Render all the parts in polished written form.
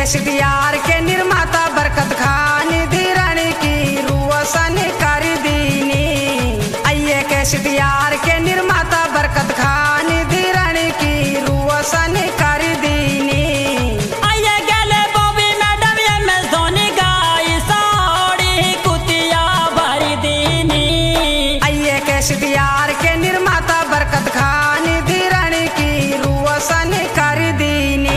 Cassette यार के निर्माता बरकत खान धीरण की रोशन कर दीनी। आइए कैसेट यार के निर्माता बरकत खान धीरण की रोशन कर दीनी। आइए गले बॉबी मैडम ये मैं सोनी गाई साड़ी कुतिया भर दीनी। आइए कैसेट यार के निर्माता बरकत खान धीरण की रोशन कर दीनी।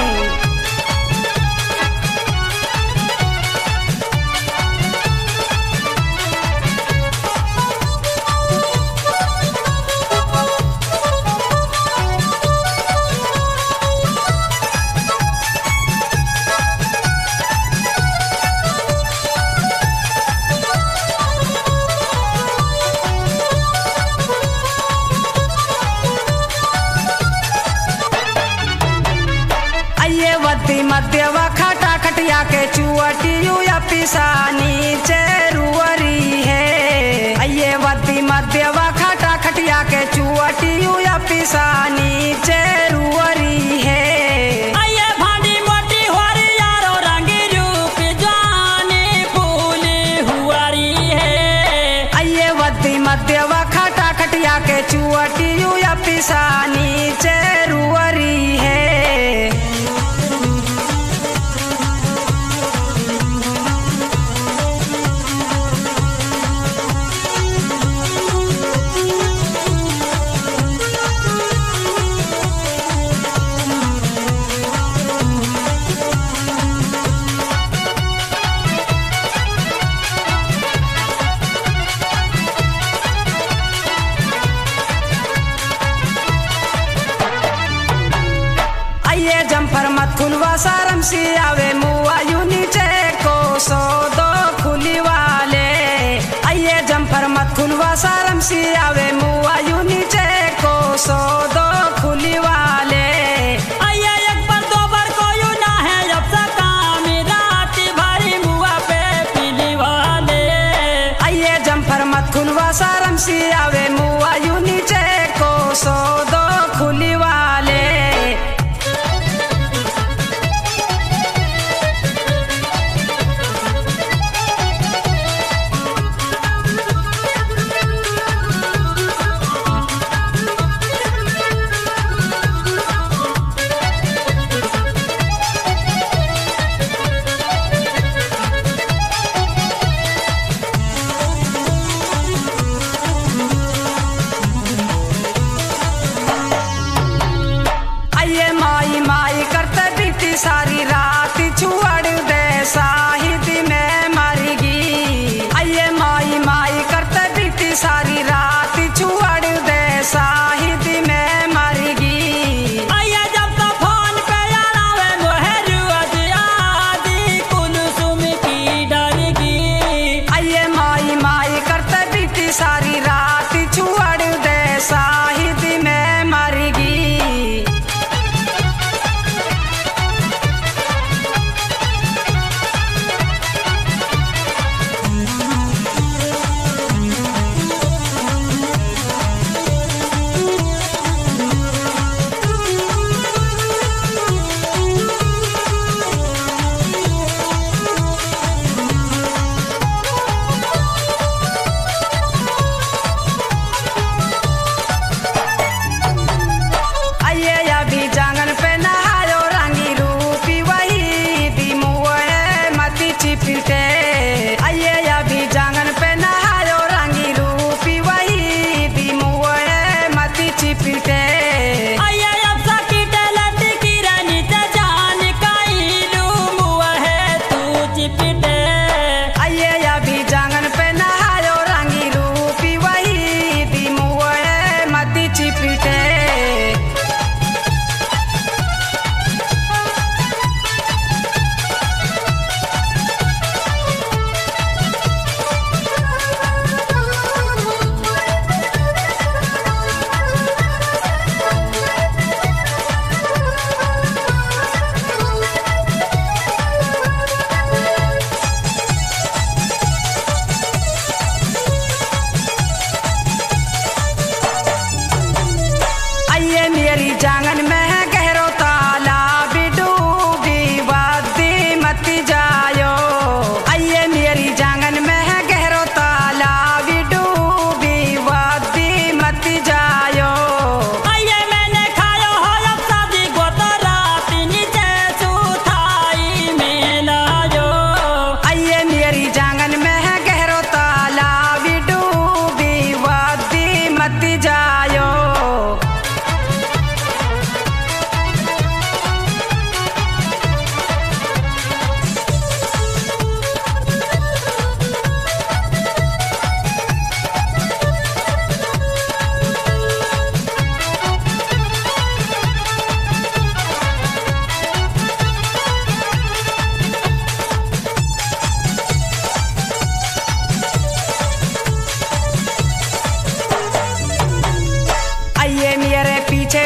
आइए वद्दी मध्य व खटा खटिया के चुअटियू या पिसानी चेरुअरी है। आइए वद्दी मध्य व खटा खटिया के चुअटियू या पिसानी चेरुअरी है। आइए भांडी मोटी होरी यारो रंगी रूप जानी फूली हुआरी है। आइए वद्दी मध्य व खटा खटिया के चुअटियू या पिसानी चेरुअरी है। आइए जम्फर मत खुलवा सारम सी आवे मुआ यू नीचे को सो दो खुली वाले। आइए जम्फर मत खुलवा सारम सी आवे मुआ यू नीचे को सो दो खुली वाले। आइए एक बार दो बार कोई ना है जब से काम रात भरी मुआ पे पीली वाले। आइए जम्फर मत खुलवा सारम सी आवे मुआ यू नीचे को सो दो खुली वाले। आइए माई माई करते बीती सारी रात छुअड़ दे साहिद में मर गई। आइए माई माई करते बीती सारी रात छुअड़ दे साहिद में मर गई। आइए जब तो फोन पे आवे मोहरू आदि कुलसुम की डरगी। आइए माई माई करते बीती सारी रात छुअड़ दे साहिद में मर गई। आइए अभी जांगन पे नहायो रंगी रूपी वही दिमुए मती चिपटे। आइए अभी जांगन पे नहायो रंगी रूपी वही दिमुए मती चिपटे। आइए अब सकी टलत की रानी ते जान काइलू मुआ है तू चिपटे। आइए अभी जांगन पे नहायो रंगी रूपी वही दिमुए मती चिपटे। आइए मेरी जांगन में गहरो तालाब डूबी वादी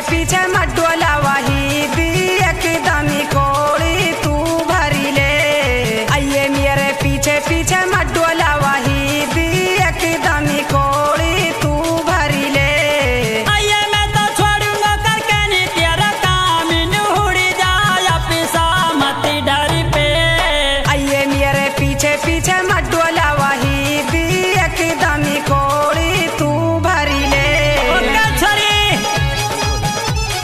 पीछे मडोला वही भी एकदम कोड़ी तू भरी ले। आइए मेरे पीछे पीछे मडोला वही भी एकदम कोड़ी तू भरी ले। आइए मैं तो छोड़ूंगा करके नहीं तेरा काम उड़ी जाया पिसा मत डर पे। आइए मेरे पीछे पीछे मडोला वही भी एकदम कोड़ी तू भरी ले। छोरी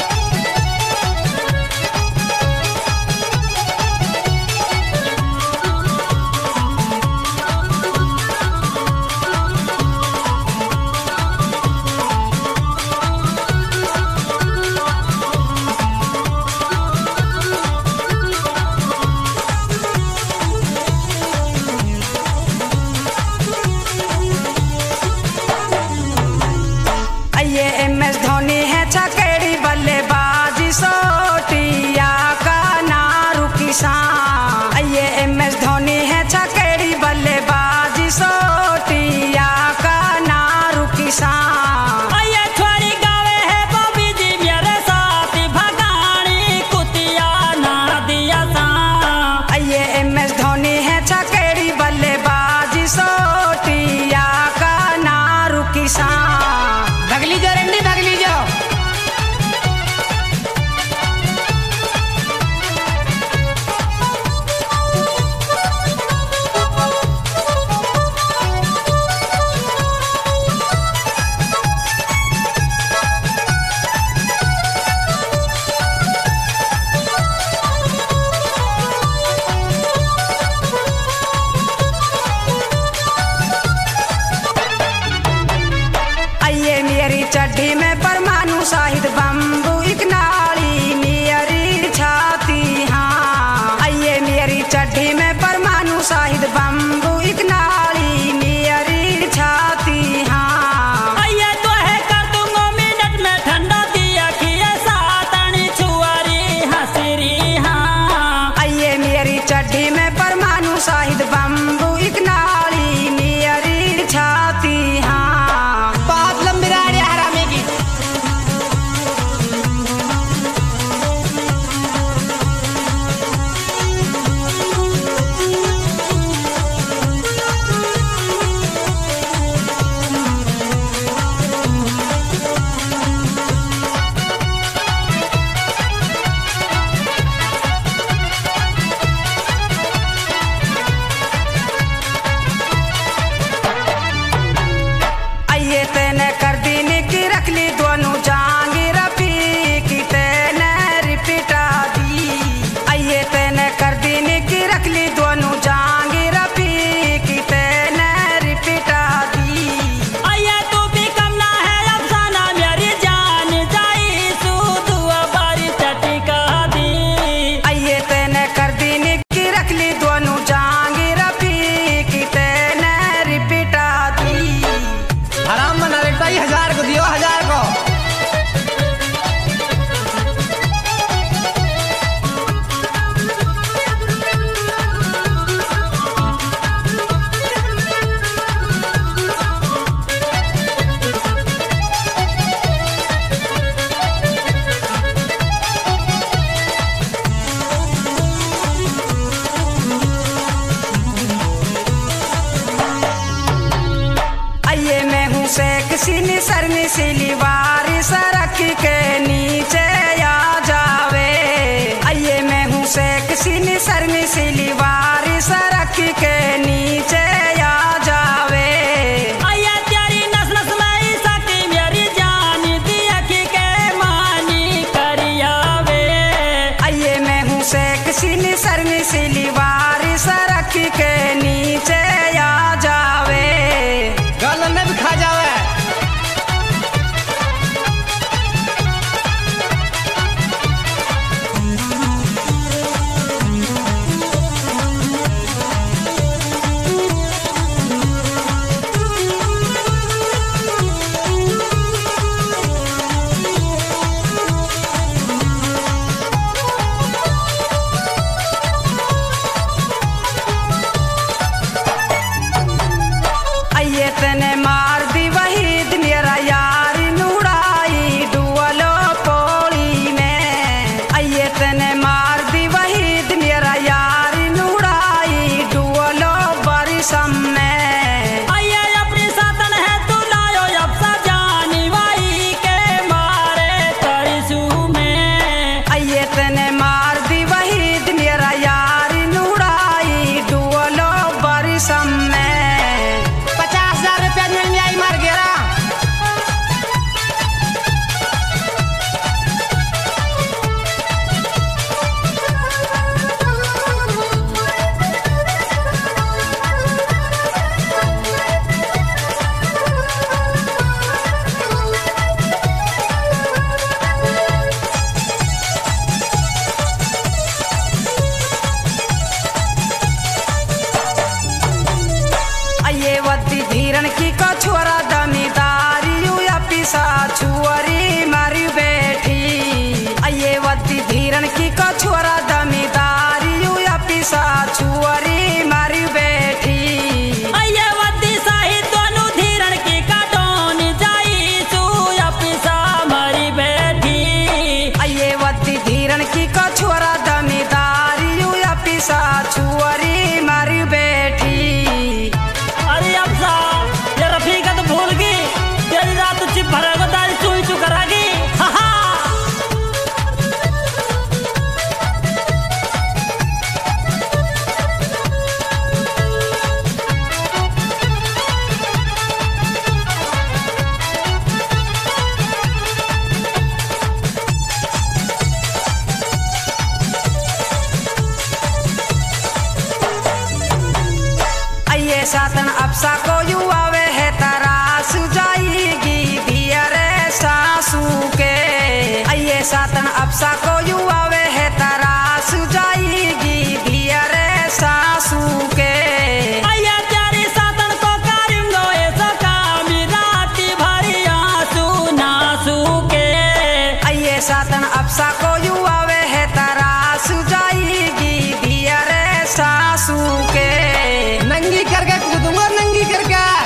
सातन अपसा को युवावे है तारा सुजाईगी दिया रे सासू के आया तेरी सातन को करूंगा ऐसा काम रात भर आंसू नासू के आइए सातन अपसा को युवावे है तारा सुजाईगी दिया रे सासू के नंगी करके कूदूंगा नंगी करके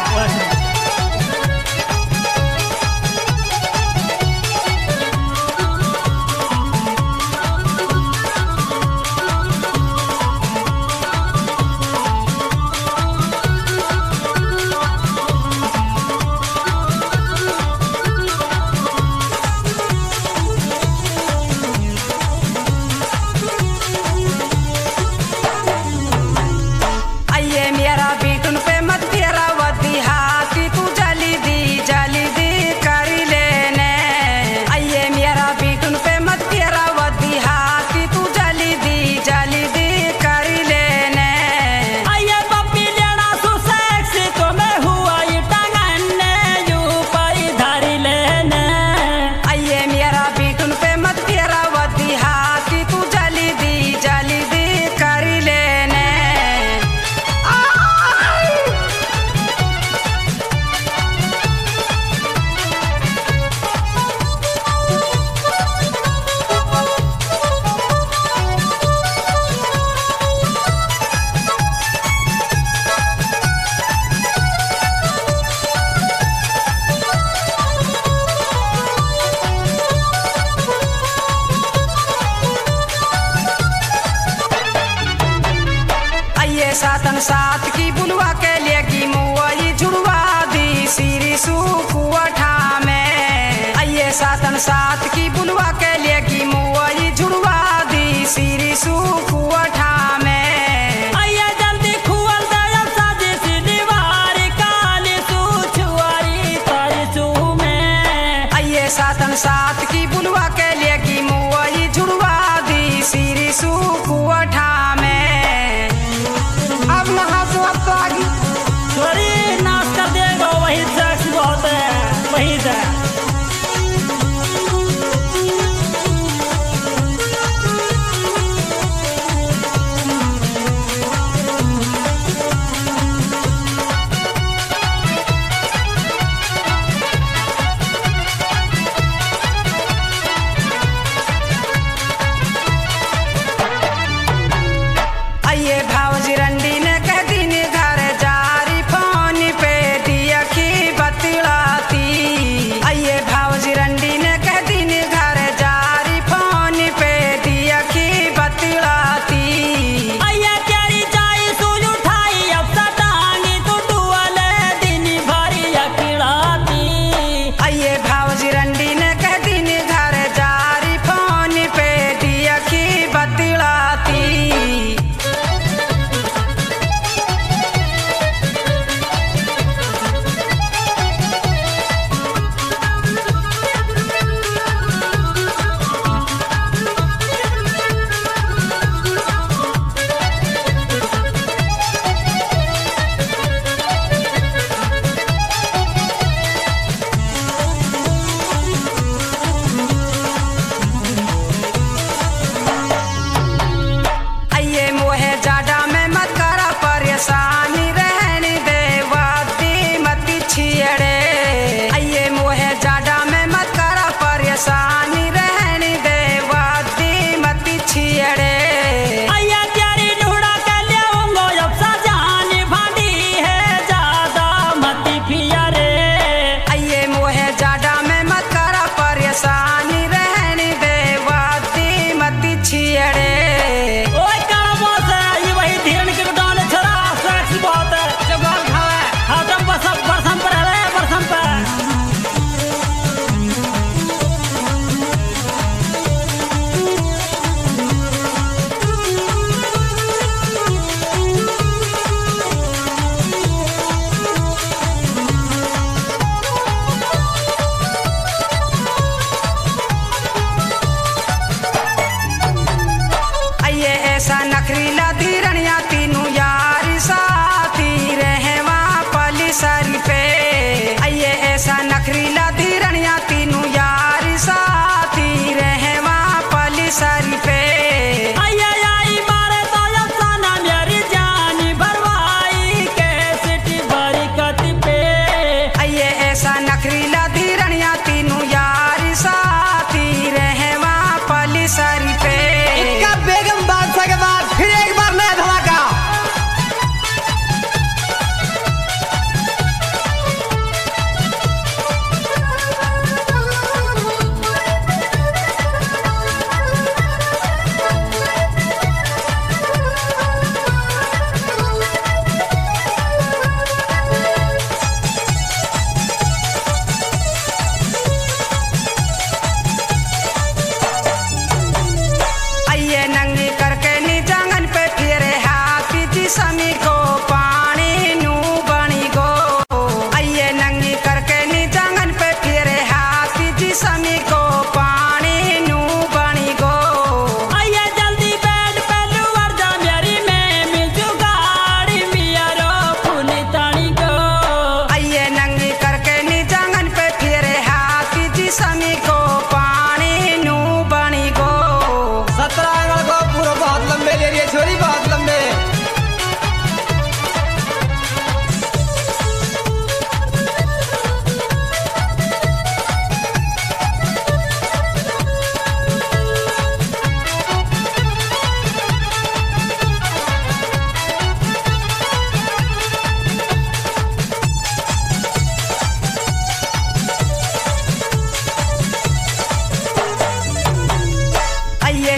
सातन सात की बुलवा के लिए की मुआई जुड़वा दी सीरी सुकुआठा में आइए सातन सात की बुलवा के लिए की मुआई जुड़वा दी सीरी सुकुआठा में आया जल्दी खुअल दया साजे सी दीवार काली सुछुआरी तारी सू में आइए सातन सात की बुलवा के लिए की मुआई जुड़वा दी सीरी सुकुआठा में अब नहा तो अब तो आगी थोड़ी नाश कर देगा वही सेक्स बहुत है वही से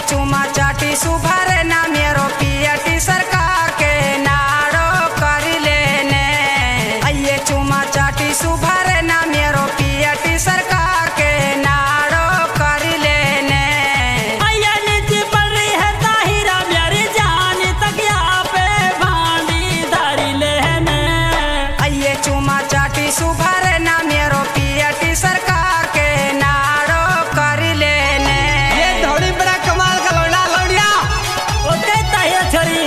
चुमा चाटी सुभर ना मेरो पियटी सरकार के नाड़ो कर लेने आइए चुमा चाटी सुभर ना मेरो पियटी सरकार के नाड़ो कर लेने आइए नीचे पड़ रही है ताहिरा मेरी जान तकिया पे भांडी धरी लेने आइए चुमा चाटी सुभर ना मेरो पियटी सरकार के नाड़ो कर लेने ये धोड़ी बड़ा कमाल का लौड़ा लौड़िया। ओके ताहिरा छोरी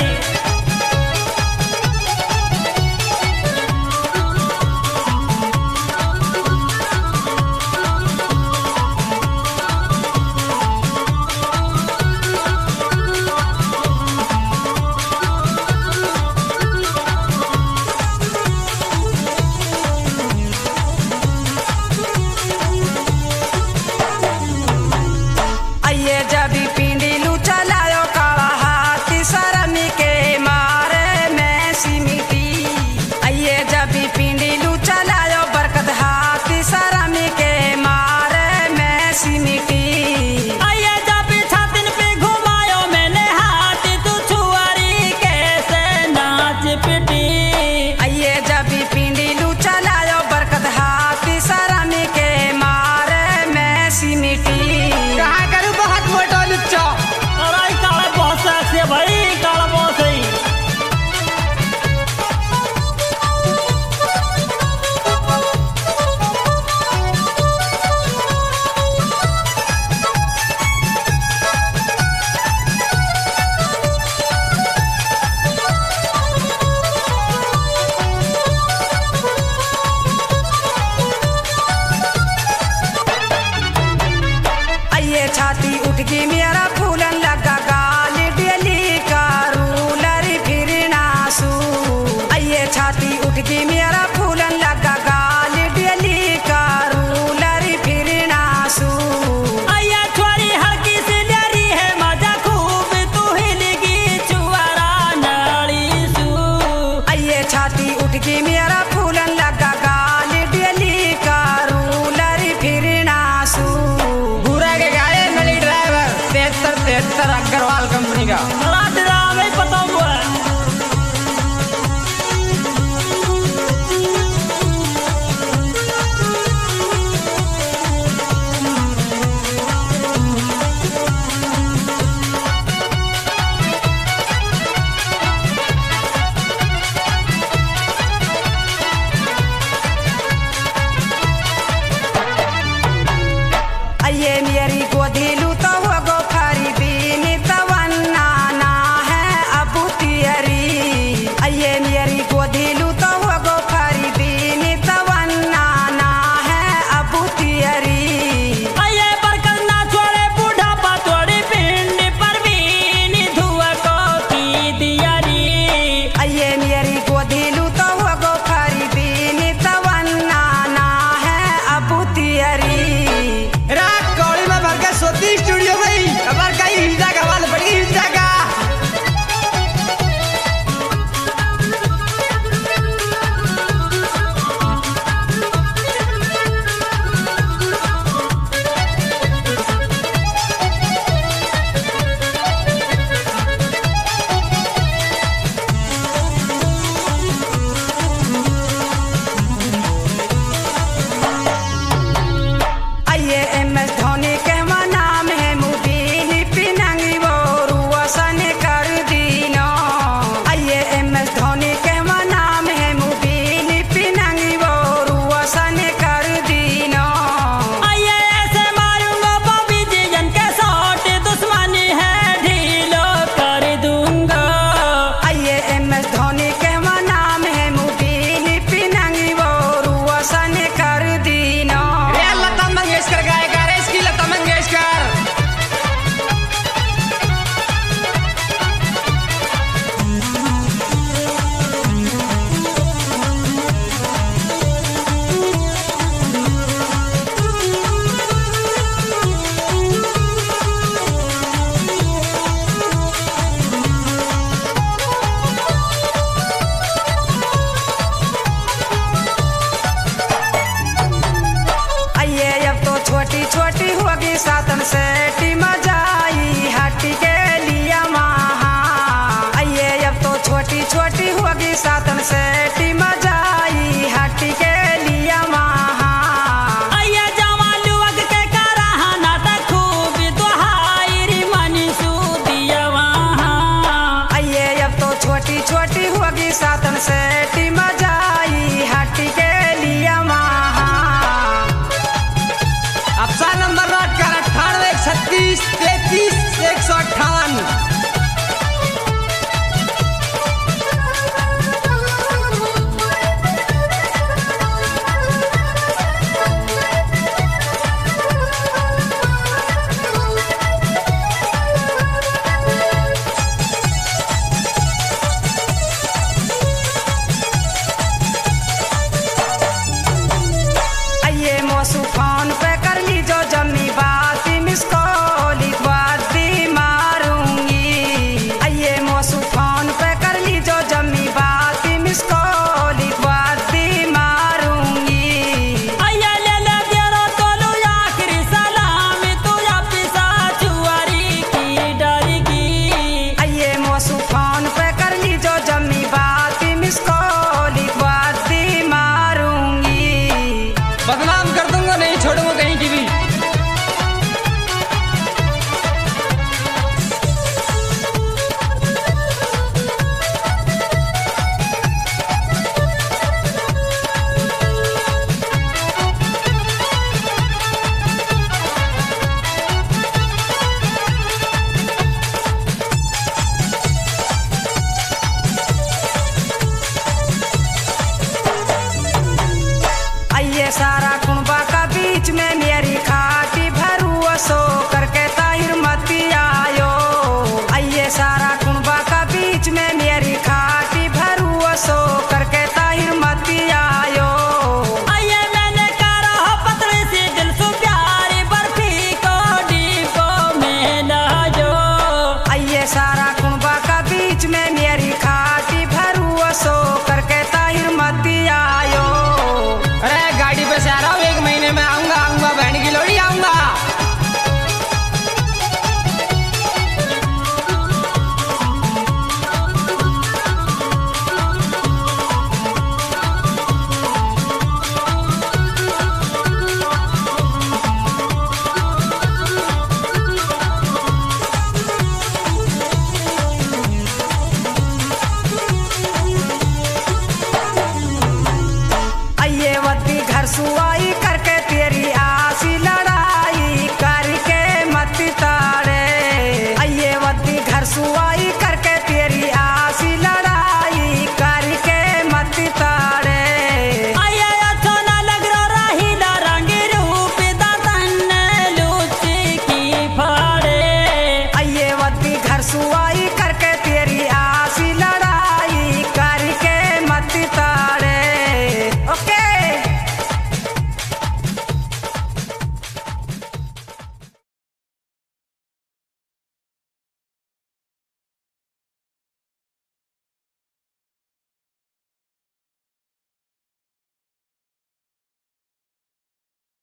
आइए जब पिंडी लू चलायो काला हाथी शर्मी के मारे में सिमिटी आइए जब पिंडी लू चलायो बरकत हाथी शर्मी के मारे में सिमिटी आइए जब छातिन पे घुमायो मैंने हाथी तू छुआरी कैसे नाच पिटी आइए जब पिंडी लू चलायो बरकत हाथी शर्मी के मारे में सिमिटी कहाँ करूँ बहुत मोटो लुच्चो। अरे काला बहुत से भाई काला बहुत सही आइए छाती उठ गई मेरा फूलन लगा गाल डेली का रूलर फिर नासू आइए छाती उठ गई मेरा फूलन लगा गाल डेली का रूलर फिर नासू आइए छोरी हल्की सी डरी है मजा खूब तू हिलगी चुआरा नाली सू आइए छाती उठ गई मेरा फूलन लगा गाल डेली का रूलर फिर नासू पूरा के गाड़ी नली ड्राइवर 73 अग्रवाल कंपनी का।